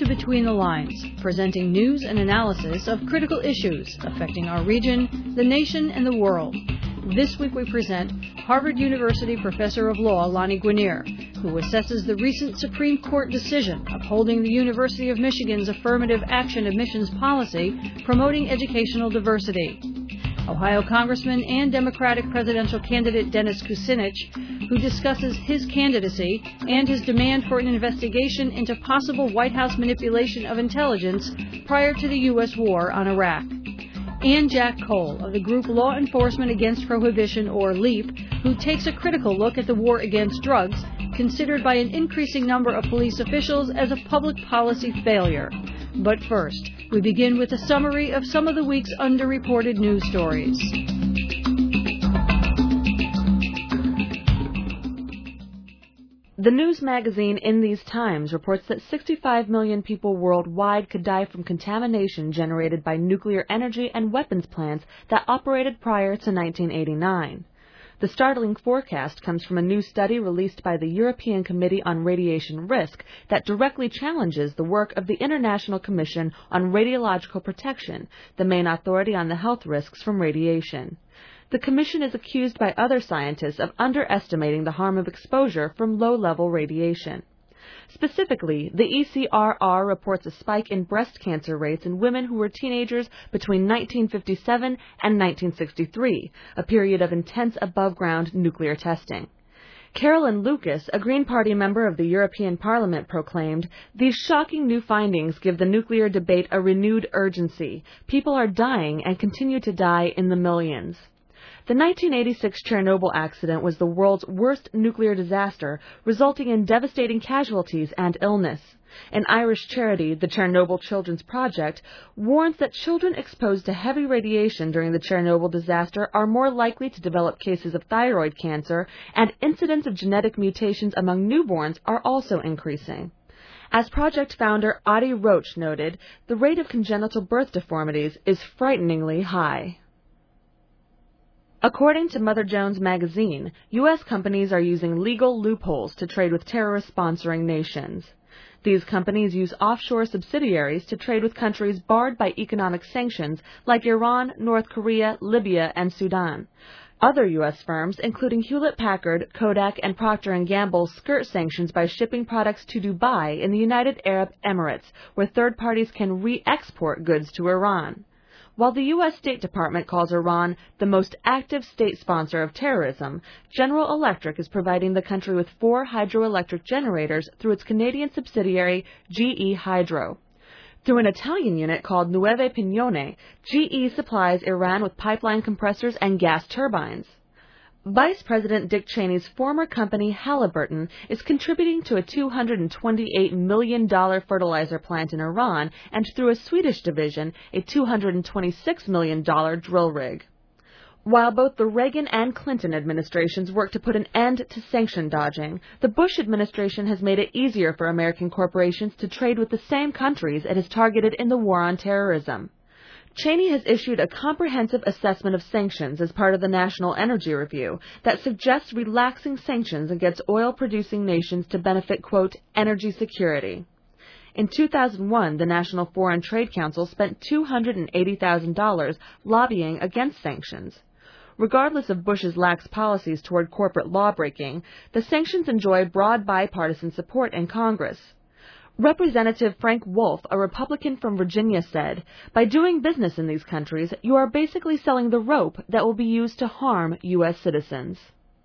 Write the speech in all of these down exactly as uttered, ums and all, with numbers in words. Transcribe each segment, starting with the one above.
to Between the Lines, presenting news and analysis of critical issues affecting our region, the nation, and the world. This week we present Harvard University Professor of Law Lani Guinier, who assesses the recent Supreme Court decision upholding the University of Michigan's affirmative action admissions policy promoting educational diversity. Ohio Congressman and Democratic presidential candidate Dennis Kucinich, who discusses his candidacy and his demand for an investigation into possible White House manipulation of intelligence prior to the U S war on Iraq. And Jack Cole of the group Law Enforcement Against Prohibition, or LEAP, who takes a critical look at the war against drugs, considered by an increasing number of police officials as a public policy failure. But first, we begin with a summary of some of the week's underreported news stories. The news magazine In These Times reports that sixty-five million people worldwide could die from contamination generated by nuclear energy and weapons plants that operated prior to nineteen eighty-nine. The startling forecast comes from a new study released by the European Committee on Radiation Risk that directly challenges the work of the International Commission on Radiological Protection, the main authority on the health risks from radiation. The Commission is accused by other scientists of underestimating the harm of exposure from low-level radiation. Specifically, the E C R R reports a spike in breast cancer rates in women who were teenagers between nineteen fifty-seven and nineteen sixty-three, a period of intense above-ground nuclear testing. Carolyn Lucas, a Green Party member of the European Parliament, proclaimed, "These shocking new findings give the nuclear debate a renewed urgency. People are dying and continue to die in the millions." The nineteen eighty-six Chernobyl accident was the world's worst nuclear disaster, resulting in devastating casualties and illness. An Irish charity, the Chernobyl Children's Project, warns that children exposed to heavy radiation during the Chernobyl disaster are more likely to develop cases of thyroid cancer, and incidents of genetic mutations among newborns are also increasing. As project founder Adi Roach noted, the rate of congenital birth deformities is frighteningly high. According to Mother Jones magazine, U S companies are using legal loopholes to trade with terrorist-sponsoring nations. These companies use offshore subsidiaries to trade with countries barred by economic sanctions like Iran, North Korea, Libya, and Sudan. Other U S firms, including Hewlett-Packard, Kodak, and Procter and Gamble, skirt sanctions by shipping products to Dubai in the United Arab Emirates, where third parties can re-export goods to Iran. While the U S State Department calls Iran the most active state sponsor of terrorism, General Electric is providing the country with four hydroelectric generators through its Canadian subsidiary G E Hydro. Through an Italian unit called Nuove Pignone, G E supplies Iran with pipeline compressors and gas turbines. Vice President Dick Cheney's former company, Halliburton, is contributing to a two hundred twenty-eight million dollars fertilizer plant in Iran and, through a Swedish division, a two hundred twenty-six million dollars drill rig. While both the Reagan and Clinton administrations worked to put an end to sanction dodging, the Bush administration has made it easier for American corporations to trade with the same countries it has targeted in the war on terrorism. Cheney has issued a comprehensive assessment of sanctions as part of the National Energy Review that suggests relaxing sanctions against oil-producing nations to benefit, quote, energy security. In two thousand one, the National Foreign Trade Council spent two hundred eighty thousand dollars lobbying against sanctions. Regardless of Bush's lax policies toward corporate lawbreaking, the sanctions enjoy broad bipartisan support in Congress. Representative Frank Wolf, a Republican from Virginia, said, "By doing business in these countries, you are basically selling the rope that will be used to harm U S citizens."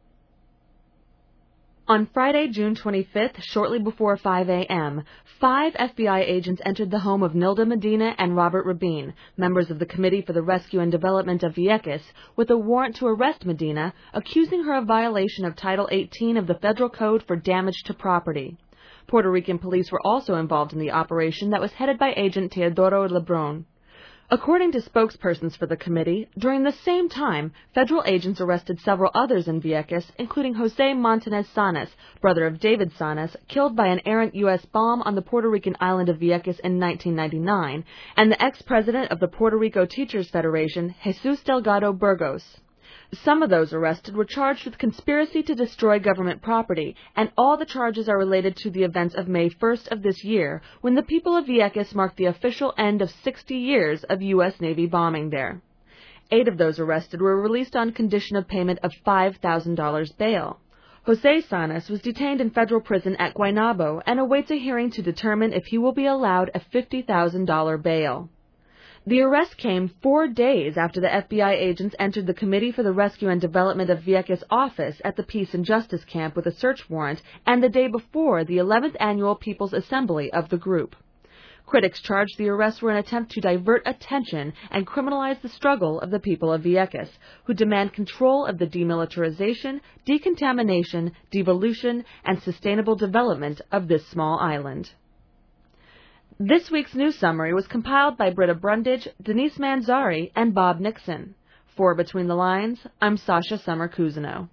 On Friday, June twenty-fifth, shortly before five a.m., five F B I agents entered the home of Nilda Medina and Robert Rabin, members of the Committee for the Rescue and Development of Vieques, with a warrant to arrest Medina, accusing her of violation of Title eighteen of the Federal Code for damage to property. Puerto Rican police were also involved in the operation that was headed by Agent Teodoro Lebron. According to spokespersons for the committee, during the same time, federal agents arrested several others in Vieques, including Jose Montanez Sanas, brother of David Sanas, killed by an errant U S bomb on the Puerto Rican island of Vieques in nineteen ninety-nine, and the ex-president of the Puerto Rico Teachers Federation, Jesus Delgado Burgos. Some of those arrested were charged with conspiracy to destroy government property, and all the charges are related to the events of May first of this year, when the people of Vieques marked the official end of sixty years of U S Navy bombing there. Eight of those arrested were released on condition of payment of five thousand dollars bail. Jose Sanas was detained in federal prison at Guaynabo and awaits a hearing to determine if he will be allowed a fifty thousand dollars bail. The arrest came four days after the F B I agents entered the Committee for the Rescue and Development of Vieques office at the Peace and Justice camp with a search warrant, and the day before the eleventh Annual People's Assembly of the group. Critics charged the arrests were an attempt to divert attention and criminalize the struggle of the people of Vieques, who demand control of the demilitarization, decontamination, devolution, and sustainable development of this small island. This week's news summary was compiled by Britta Brundage, Denise Manzari, and Bob Nixon. For Between the Lines, I'm Sasha Summer-Cousineau.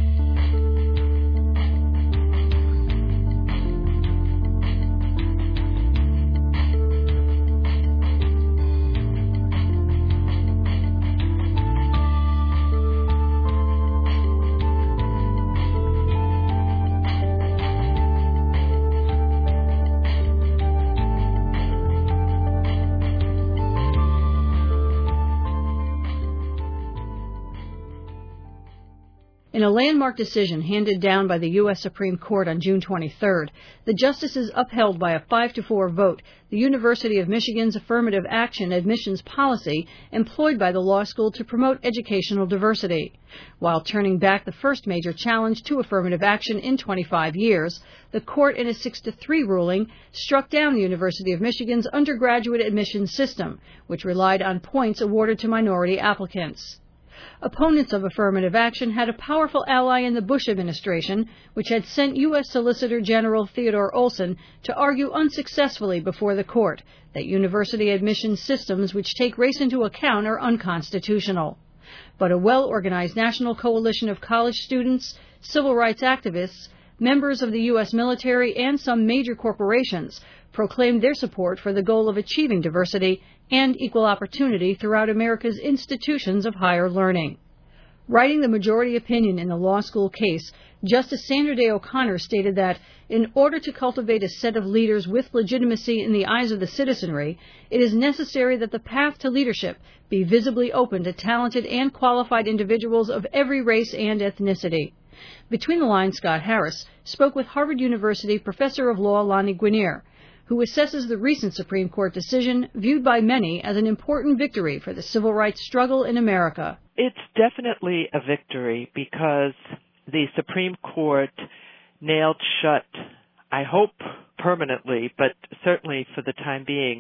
In a landmark decision handed down by the U S Supreme Court on June twenty-third, the justices upheld by a five to four vote the University of Michigan's affirmative action admissions policy employed by the law school to promote educational diversity. While turning back the first major challenge to affirmative action in twenty-five years, the court, in a six to three ruling, struck down the University of Michigan's undergraduate admissions system, which relied on points awarded to minority applicants. Opponents of affirmative action had a powerful ally in the Bush administration, which had sent U S Solicitor General Theodore Olson to argue unsuccessfully before the court that university admissions systems which take race into account are unconstitutional. But a well-organized national coalition of college students, civil rights activists, members of the U S military, and some major corporations proclaimed their support for the goal of achieving diversity and equal opportunity throughout America's institutions of higher learning. Writing the majority opinion in the law school case, Justice Sandra Day O'Connor stated that, in order to cultivate a set of leaders with legitimacy in the eyes of the citizenry, it is necessary that the path to leadership be visibly open to talented and qualified individuals of every race and ethnicity. Between the Lines, Scott Harris spoke with Harvard University professor of law Lani Guinier, who assesses the recent Supreme Court decision, viewed by many as an important victory for the civil rights struggle in America. It's definitely a victory because the Supreme Court nailed shut, I hope permanently, but certainly for the time being,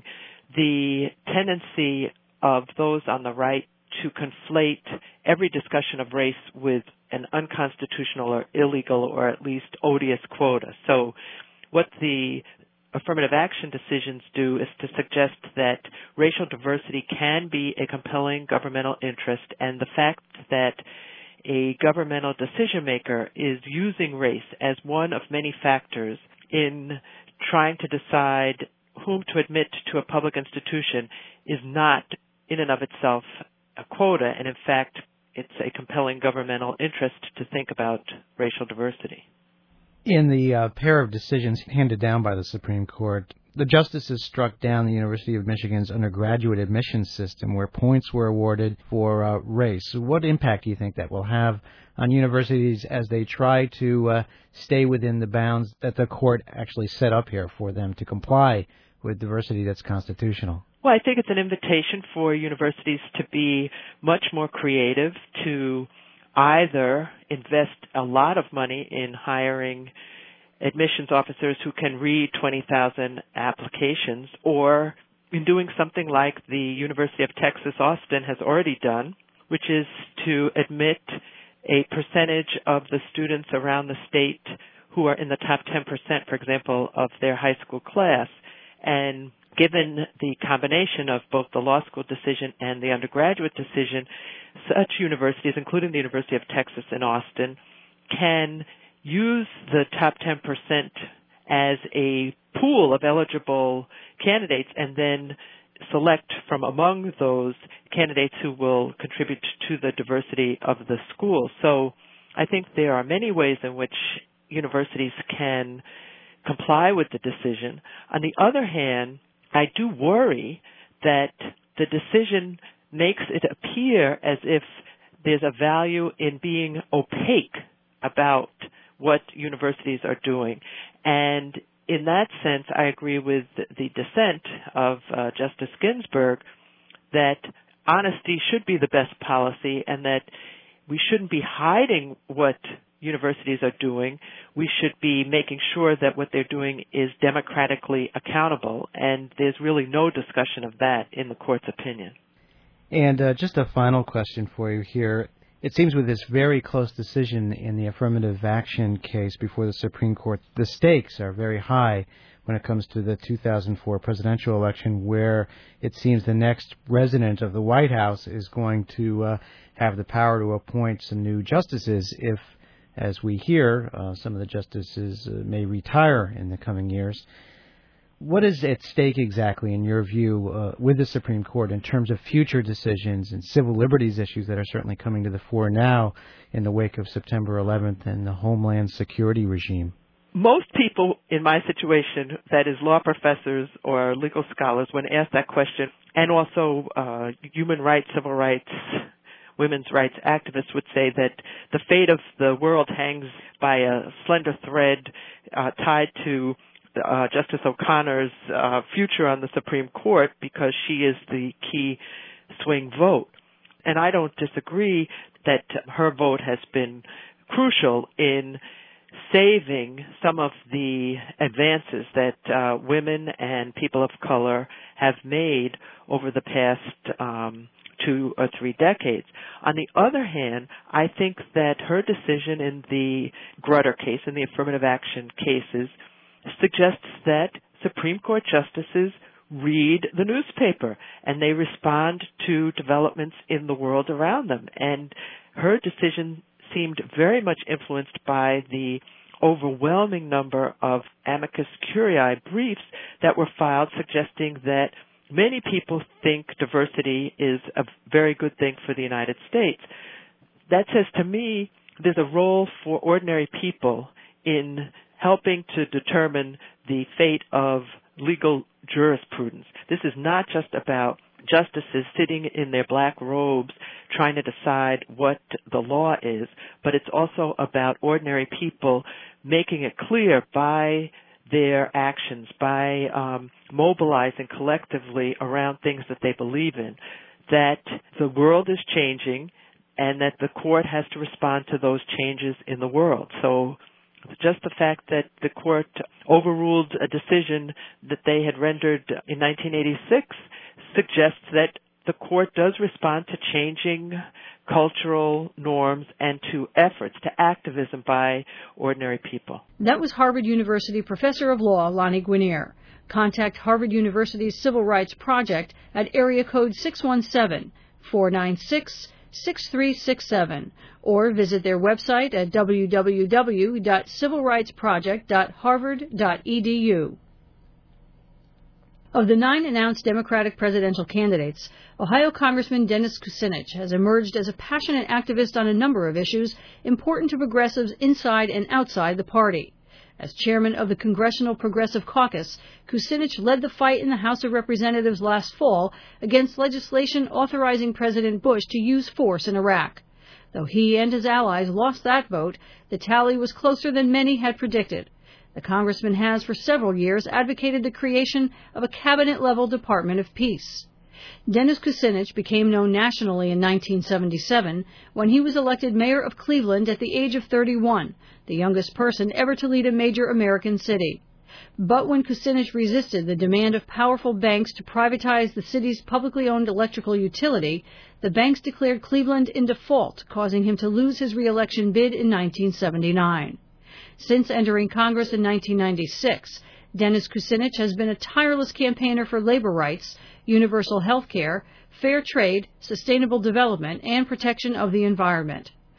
the tendency of those on the right to conflate every discussion of race with an unconstitutional or illegal or at least odious quota. So what the affirmative action decisions do is to suggest that racial diversity can be a compelling governmental interest, and the fact that a governmental decision maker is using race as one of many factors in trying to decide whom to admit to a public institution is not in and of itself a quota, and in fact it's a compelling governmental interest to think about racial diversity. In the uh, pair of decisions handed down by the Supreme Court, the justices struck down the University of Michigan's undergraduate admissions system where points were awarded for uh, race. What impact do you think that will have on universities as they try to uh, stay within the bounds that the court actually set up here for them to comply with diversity that's constitutional? Well, I think it's an invitation for universities to be much more creative, to either invest a lot of money in hiring admissions officers who can read twenty thousand applications, or in doing something like the University of Texas Austin has already done, which is to admit a percentage of the students around the state who are in the top ten percent, for example, of their high school class. And given the combination of both the law school decision and the undergraduate decision, such universities, including the University of Texas in Austin, can use the top ten percent as a pool of eligible candidates and then select from among those candidates who will contribute to the diversity of the school. So I think there are many ways in which universities can comply with the decision. On the other hand, I do worry that the decision makes it appear as if there's a value in being opaque about what universities are doing. And in that sense, I agree with the dissent of uh, Justice Ginsburg that honesty should be the best policy and that we shouldn't be hiding what universities are doing. We should be making sure that what they're doing is democratically accountable, and there's really no discussion of that in the court's opinion. And uh, just a final question for you here. It seems with this very close decision in the affirmative action case before the Supreme Court, the stakes are very high when it comes to the two thousand four presidential election, where it seems the next resident of the White House is going to uh, have the power to appoint some new justices if, as we hear, uh, some of the justices uh, may retire in the coming years. What is at stake exactly, in your view, uh, with the Supreme Court in terms of future decisions and civil liberties issues that are certainly coming to the fore now in the wake of September eleventh and the Homeland Security regime? Most people in my situation, that is law professors or legal scholars, when asked that question, and also uh, human rights, civil rights, women's rights activists would say that the fate of the world hangs by a slender thread uh, tied to Uh, Justice O'Connor's uh, future on the Supreme Court because she is the key swing vote. And I don't disagree that her vote has been crucial in saving some of the advances that uh, women and people of color have made over the past um, two or three decades. On the other hand, I think that her decision in the Grutter case, in the affirmative action cases, suggests that Supreme Court justices read the newspaper and they respond to developments in the world around them. And her decision seemed very much influenced by the overwhelming number of amicus curiae briefs that were filed suggesting that many people think diversity is a very good thing for the United States. That says to me there's a role for ordinary people in helping to determine the fate of legal jurisprudence. This is not just about justices sitting in their black robes trying to decide what the law is, but it's also about ordinary people making it clear by their actions, by um, mobilizing collectively around things that they believe in, that the world is changing and that the court has to respond to those changes in the world. So just the fact that the court overruled a decision that they had rendered in nineteen eighty-six suggests that the court does respond to changing cultural norms and to efforts, to activism by ordinary people. That was Harvard University Professor of Law Lani Guinier. Contact Harvard University's Civil Rights Project at area code six one seven, four nine six, six three six seven or visit their website at w w w dot civil rights project dot harvard dot e d u. Of the nine announced Democratic presidential candidates, Ohio Congressman Dennis Kucinich has emerged as a passionate activist on a number of issues important to progressives inside and outside the party. As chairman of the Congressional Progressive Caucus, Kucinich led the fight in the House of Representatives last fall against legislation authorizing President Bush to use force in Iraq. Though he and his allies lost that vote, the tally was closer than many had predicted. The congressman has for several years advocated the creation of a cabinet-level Department of Peace. Dennis Kucinich became known nationally in nineteen seventy-seven when he was elected mayor of Cleveland at the age of thirty-one, the youngest person ever to lead a major American city. But when Kucinich resisted the demand of powerful banks to privatize the city's publicly owned electrical utility, the banks declared Cleveland in default, causing him to lose his re-election bid in nineteen seventy-nine. Since entering Congress in nineteen ninety-six, Dennis Kucinich has been a tireless campaigner for labor rights, universal health care, fair trade, sustainable development, and protection of the environment.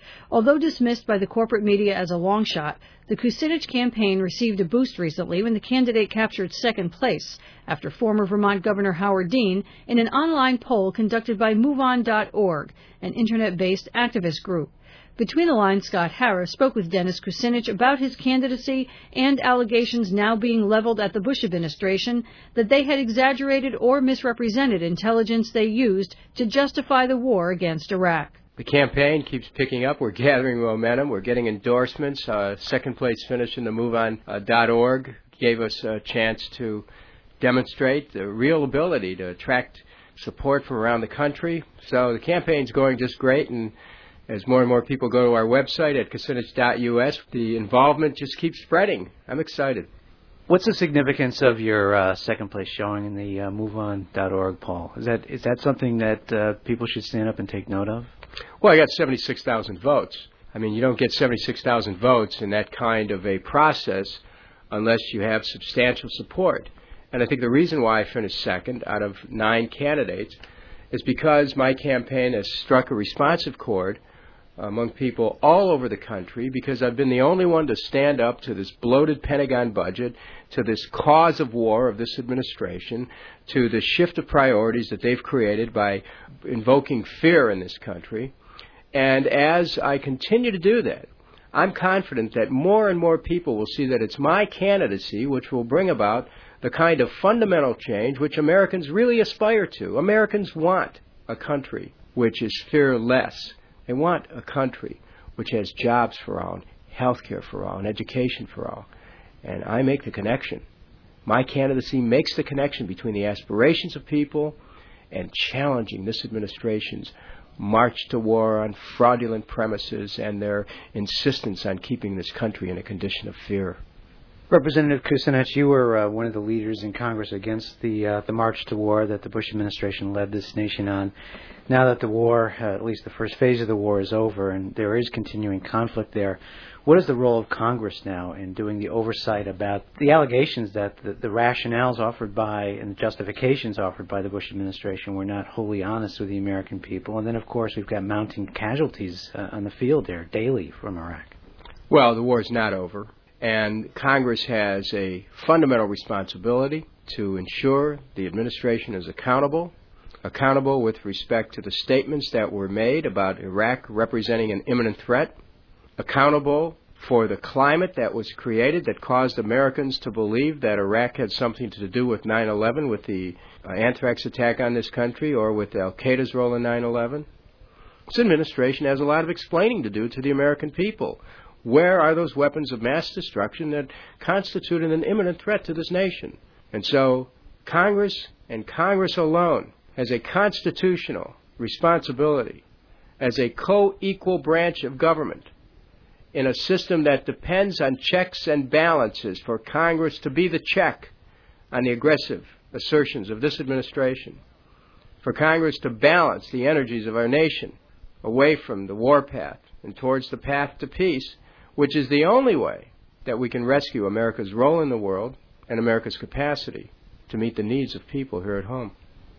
Although dismissed by the corporate media as a long shot, the Kucinich campaign received a boost recently when the candidate captured second place after former Vermont Governor Howard Dean in an online poll conducted by move on dot org, an internet-based activist group. Between the Lines, Scott Harris spoke with Dennis Kucinich about his candidacy and allegations now being leveled at the Bush administration that they had exaggerated or misrepresented intelligence they used to justify the war against Iraq. The campaign keeps picking up. We're gathering momentum. We're getting endorsements. Uh, second place finish in the move on dot org gave us a chance to demonstrate the real ability to attract support from around the country. So the campaign's going just great, and as more and more people go to our website at kucinich dot U S, the involvement just keeps spreading. I'm excited. What's the significance of your uh, second place showing in the uh, move on dot org poll? Is that is that something that uh, people should stand up and take note of? Well, I got seventy-six thousand votes. I mean, you don't get seventy-six thousand votes in that kind of a process unless you have substantial support. And I think the reason why I finished second out of nine candidates is because my campaign has struck a responsive chord among people all over the country, because I've been the only one to stand up to this bloated Pentagon budget, to this cause of war of this administration, to the shift of priorities that they've created by invoking fear in this country. And as I continue to do that, I'm confident that more and more people will see that it's my candidacy which will bring about the kind of fundamental change which Americans really aspire to. Americans want a country which is fearless. They want a country which has jobs for all, health care for all, and education for all. And I make the connection. My candidacy makes the connection between the aspirations of people and challenging this administration's march to war on fraudulent premises and their insistence on keeping this country in a condition of fear. Representative Kucinich, you were uh, one of the leaders in Congress against the uh, the march to war that the Bush administration led this nation on. Now that the war, uh, at least the first phase of the war, is over and there is continuing conflict there, what is the role of Congress now in doing the oversight about the allegations that the, the rationales offered by and the justifications offered by the Bush administration were not wholly honest with the American people? And then, of course, we've got mounting casualties uh, on the field there daily from Iraq. Well, the war is not over. And Congress has a fundamental responsibility to ensure the administration is accountable, accountable with respect to the statements that were made about Iraq representing an imminent threat, accountable for the climate that was created that caused Americans to believe that Iraq had something to do with nine eleven, with the uh, anthrax attack on this country, or with al-Qaeda's role in nine eleven. This administration has a lot of explaining to do to the American people. Where are those weapons of mass destruction that constituted an imminent threat to this nation? And so Congress, and Congress alone, has a constitutional responsibility as a co-equal branch of government in a system that depends on checks and balances for Congress to be the check on the aggressive assertions of this administration, for Congress to balance the energies of our nation away from the war path and towards the path to peace, which is the only way that we can rescue America's role in the world and America's capacity to meet the needs of people here at home.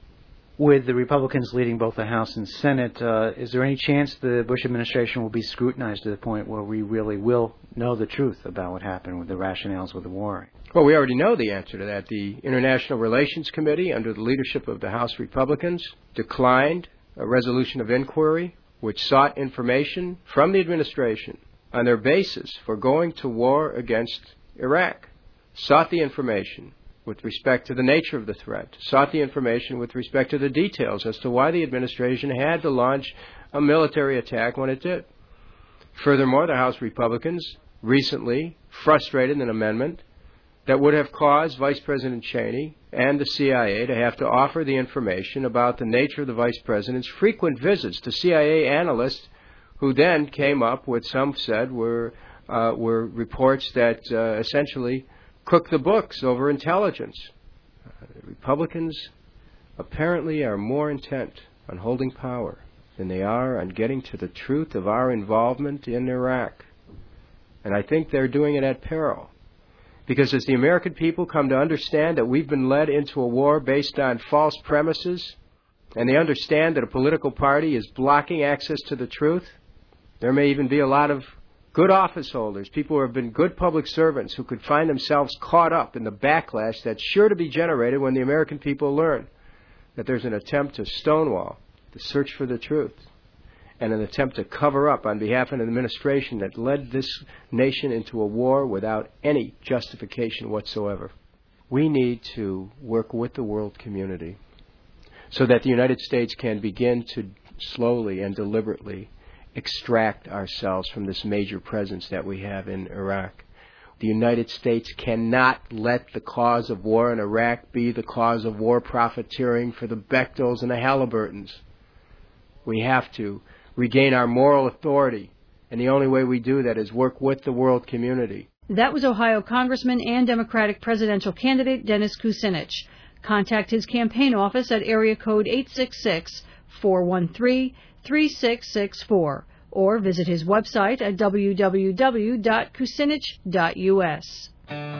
With the Republicans leading both the House and Senate, uh, is there any chance the Bush administration will be scrutinized to the point where we really will know the truth about what happened with the rationales with the war? Well, we already know the answer to that. The International Relations Committee, under the leadership of the House Republicans, declined a resolution of inquiry which sought information from the administration on their basis for going to war against Iraq, sought the information with respect to the nature of the threat, sought the information with respect to the details as to why the administration had to launch a military attack when it did. Furthermore, the House Republicans recently frustrated an amendment that would have caused Vice President Cheney and the C I A to have to offer the information about the nature of the Vice President's frequent visits to C I A analysts, who then came up with, some said, were uh, were reports that uh, essentially cooked the books over intelligence. Uh, the Republicans apparently are more intent on holding power than they are on getting to the truth of our involvement in Iraq. And I think they're doing it at peril. Because as the American people come to understand that we've been led into a war based on false premises, and they understand that a political party is blocking access to the truth, There may even be a lot of good office holders, people who have been good public servants who could find themselves caught up in the backlash that's sure to be generated when the American people learn that there's an attempt to stonewall, to search for the truth, and an attempt to cover up on behalf of an administration that led this nation into a war without any justification whatsoever. We need to work with the world community so that the United States can begin to slowly and deliberately extract ourselves from this major presence that we have in Iraq. The United States cannot let the cause of war in Iraq be the cause of war profiteering for the Bechtels and the Halliburtons. We have to regain our moral authority, and the only way we do that is work with the world community. That was Ohio Congressman and Democratic presidential candidate Dennis Kucinich. Contact his campaign office at area code eight six six, four one three, three six six four or visit his website at w w w dot kucinich dot u s.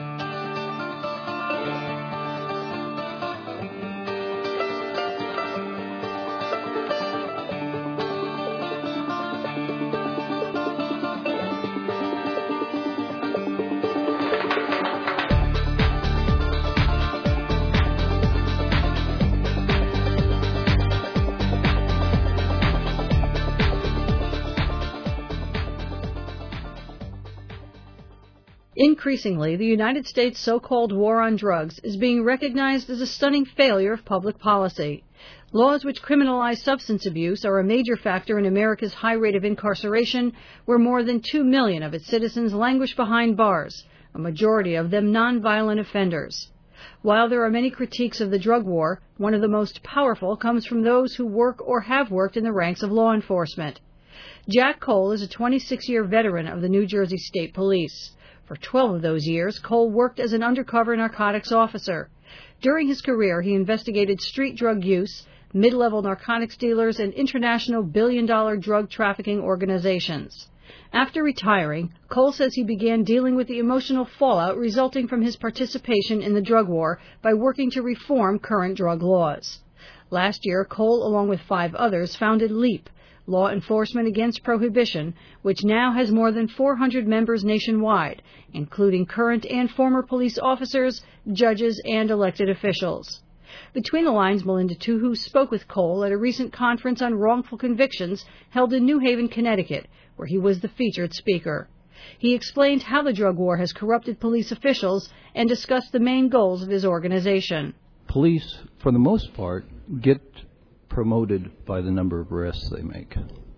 Increasingly, the United States' so-called war on drugs is being recognized as a stunning failure of public policy. Laws which criminalize substance abuse are a major factor in America's high rate of incarceration, where more than two million of its citizens languish behind bars, a majority of them nonviolent offenders. While there are many critiques of the drug war, one of the most powerful comes from those who work or have worked in the ranks of law enforcement. Jack Cole is a twenty-six-year veteran of the New Jersey State Police. For twelve of those years, Cole worked as an undercover narcotics officer. During his career, he investigated street drug use, mid-level narcotics dealers, and international billion-dollar drug trafficking organizations. After retiring, Cole says he began dealing with the emotional fallout resulting from his participation in the drug war by working to reform current drug laws. Last year, Cole, along with five others, founded LEAP, Law Enforcement Against Prohibition, which now has more than four hundred members nationwide, including current and former police officers, judges, and elected officials. Between the lines, Melinda Tuhu spoke with Cole at a recent conference on wrongful convictions held in New Haven, Connecticut, where he was the featured speaker. He explained how the drug war has corrupted police officials and discussed the main goals of his organization. Police, for the most part, get promoted by the number of arrests they make.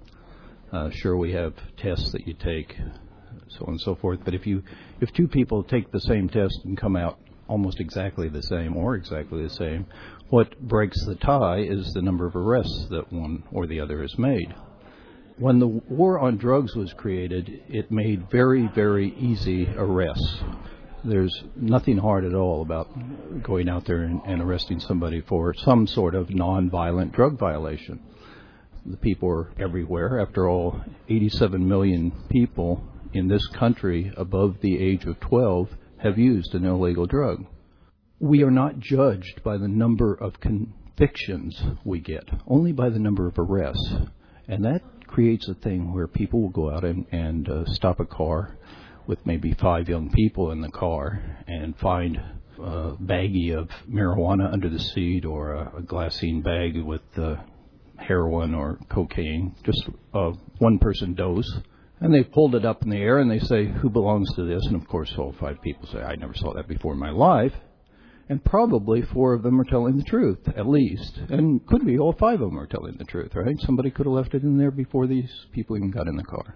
Uh, sure, we have tests that you take, so on and so forth, but if you if two people take the same test and come out almost exactly the same or exactly the same, what breaks the tie is the number of arrests that one or the other has made. When the war on drugs was created, it made very, very easy arrests. There's nothing hard at all about going out there and, and arresting somebody for some sort of nonviolent drug violation. The people are everywhere. After all, eighty-seven million people in this country above the age of twelve have used an illegal drug. We are not judged by the number of convictions we get, only by the number of arrests. And that creates a thing where people will go out and, and uh, stop a car with maybe five young people in the car and find a baggie of marijuana under the seat or a, a glassine bag with uh, heroin or cocaine, just a one-person dose. And they pulled it up in the air and they say, who belongs to this? And of course all five people say, I never saw that before in my life. And probably four of them are telling the truth, at least. And could be all five of them are telling the truth, right? Somebody could have left it in there before these people even got in the car.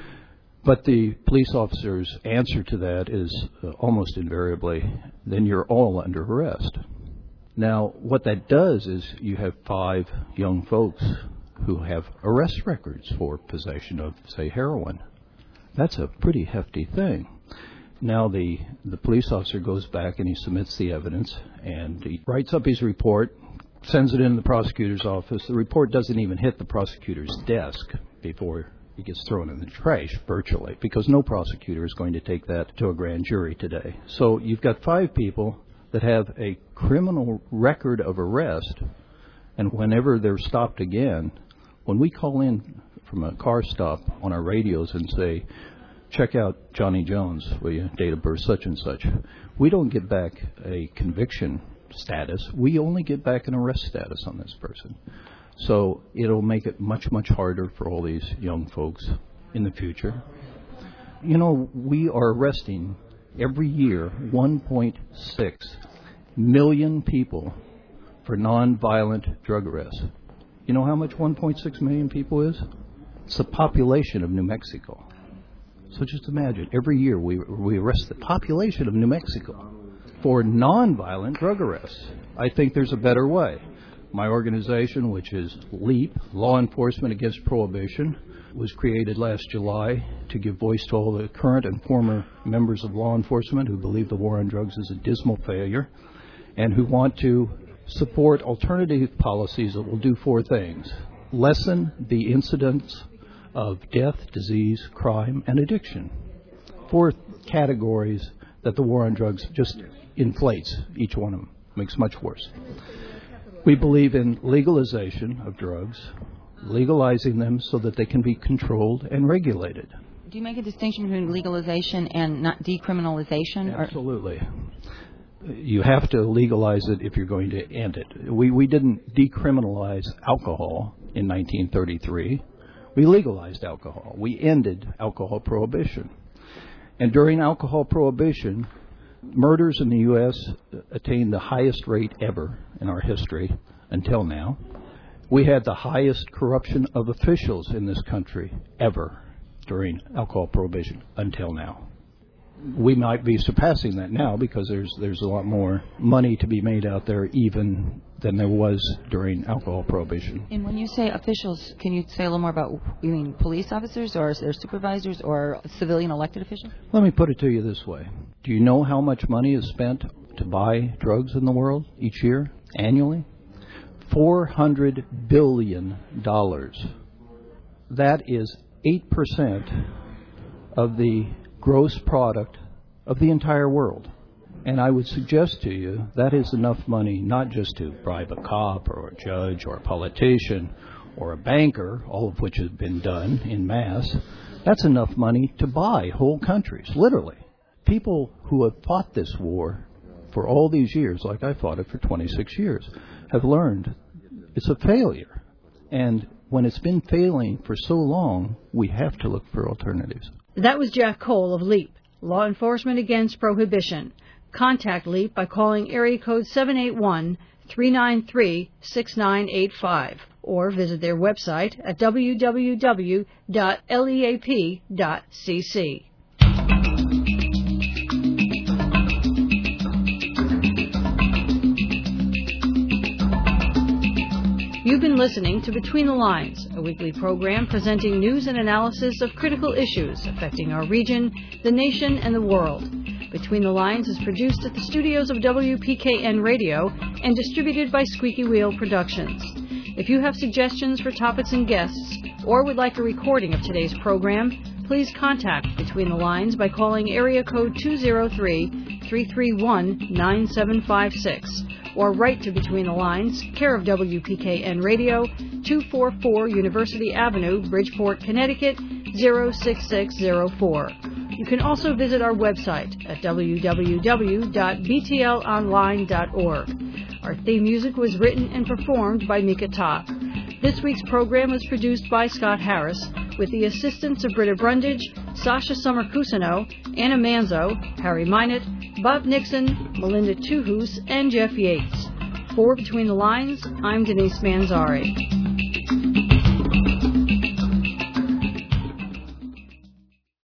But the police officer's answer to that is uh, almost invariably, then you're all under arrest. Now, what that does is you have five young folks who have arrest records for possession of, say, heroin. That's a pretty hefty thing. Now the, the police officer goes back and he submits the evidence and he writes up his report, sends it in the prosecutor's office. The report doesn't even hit the prosecutor's desk before it gets thrown in the trash, virtually, because no prosecutor is going to take that to a grand jury today. So you've got five people that have a criminal record of arrest, and whenever they're stopped again, when we call in from a car stop on our radios and say, check out Johnny Jones, will you, date of birth such and such. We don't get back a conviction status. We only get back an arrest status on this person. So it'll make it much, much harder for all these young folks in the future. You know, we are arresting every year one point six million people for nonviolent drug arrests. You know how much one point six million people is? It's the population of New Mexico. So just imagine, every year we we arrest the population of New Mexico for nonviolent drug arrests. I think there's a better way. My organization, which is LEAP, Law Enforcement Against Prohibition, was created last July to give voice to all the current and former members of law enforcement who believe the war on drugs is a dismal failure and who want to support alternative policies that will do four things. Lessen the incidence of death, disease, crime, and addiction. Four categories that the war on drugs just inflates, each one of them, makes much worse. We believe in legalization of drugs, legalizing them so that they can be controlled and regulated. Do you make a distinction between legalization and not decriminalization? Absolutely. Or? You have to legalize it if you're going to end it. We, we didn't decriminalize alcohol in nineteen thirty-three. We legalized alcohol. We ended alcohol prohibition. And during alcohol prohibition, murders in the U S attained the highest rate ever in our history until now. We had the highest corruption of officials in this country ever during alcohol prohibition until now. We might be surpassing that now because there's there's a lot more money to be made out there even than there was during alcohol prohibition. And when you say officials, can you say a little more about, you mean police officers or their supervisors or civilian elected officials? Let me put it to you this way. Do you know how much money is spent to buy drugs in the world each year, annually? four hundred billion dollars. That is eight percent of the gross product of the entire world. And I would suggest to you that is enough money not just to bribe a cop or a judge or a politician or a banker, all of which has been done in mass. That's enough money to buy whole countries, literally. People who have fought this war for all these years, like I fought it for twenty-six years, have learned it's a failure. And when it's been failing for so long, we have to look for alternatives. That was Jack Cole of LEAP, Law Enforcement Against Prohibition. Contact LEAP by calling area code seven eight one, three nine three, six nine eight five or visit their website at w w w dot leap dot c c. You've been listening to Between the Lines, a weekly program presenting news and analysis of critical issues affecting our region, the nation, and the world. Between the Lines is produced at the studios of W P K N Radio and distributed by Squeaky Wheel Productions. If you have suggestions for topics and guests, or would like a recording of today's program, please contact Between the Lines by calling area code two zero three, three three one, nine seven five six. Or write to Between the Lines, care of W P K N Radio, two forty-four University Avenue, Bridgeport, Connecticut, zero six six zero four. You can also visit our website at w w w dot b t l online dot org. Our theme music was written and performed by Mika Ta. This week's program was produced by Scott Harris, with the assistance of Britta Brundage, Sasha Summer-Cusino, Anna Manzo, Harry Minot, Bob Nixon, Melinda Tuhus, and Jeff Yates. For Between the Lines, I'm Denise Manzari.